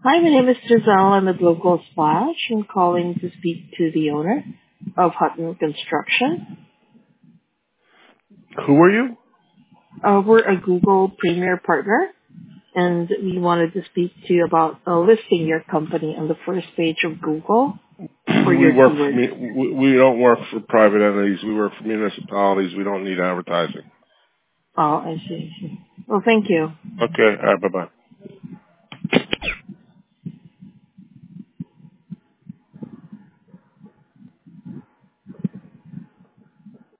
Hi, my name is Giselle. I'm a Global Splash. I'm calling to speak to the owner of Hutton Construction. Who are you? We're a Google Premier Partner, and we wanted to speak to you about listing your company on the first page of Google for We your work for keywords. we don't work for private entities. We work for municipalities. We don't need advertising. Oh, I see. Well, thank you. Okay. All right. Bye bye.